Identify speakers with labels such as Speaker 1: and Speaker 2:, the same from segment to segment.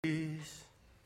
Speaker 1: Peace.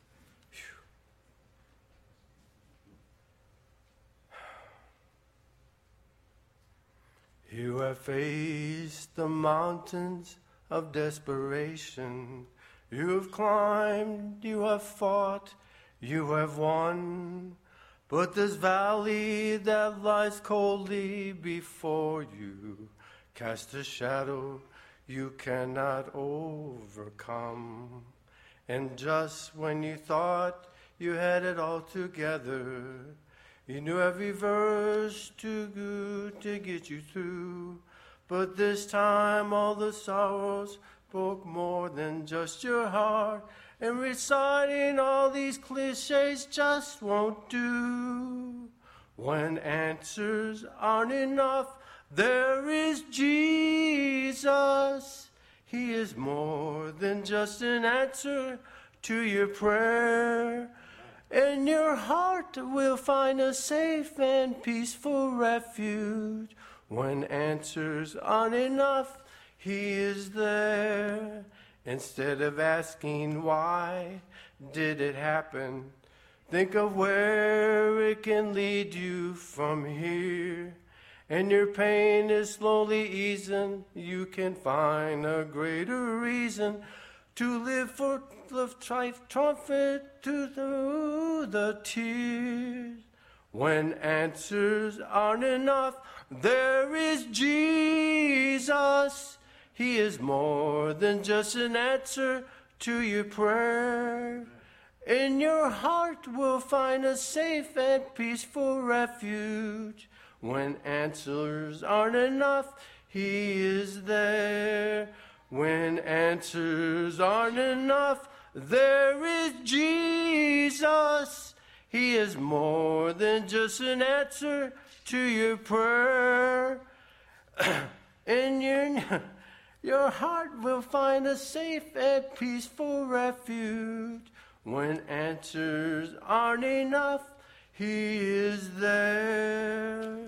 Speaker 1: You have faced the mountains of desperation. You have climbed, you have fought, you have won. But this valley that lies coldly before you casts a shadow you cannot overcome. And just when you thought you had it all together, you knew every verse too good to get you through. But this time all the sorrows broke more than just your heart, and reciting all these cliches just won't do. When answers aren't enough, there is Jesus. He is more than just an answer to your prayer. And your heart will find a safe and peaceful refuge. When answers aren't enough, He is there. Instead of asking why did it happen, think of where it can lead you from here. And your pain is slowly easing, you can find a greater reason to live for the triumphant through the tears. When answers aren't enough, there is Jesus. He is more than just an answer to your prayer. And your heart will find a safe and peaceful refuge. When answers aren't enough, He is there. When answers aren't enough, there is Jesus. He is more than just an answer to your prayer. And your heart will find a safe and peaceful refuge. When answers aren't enough, He is there.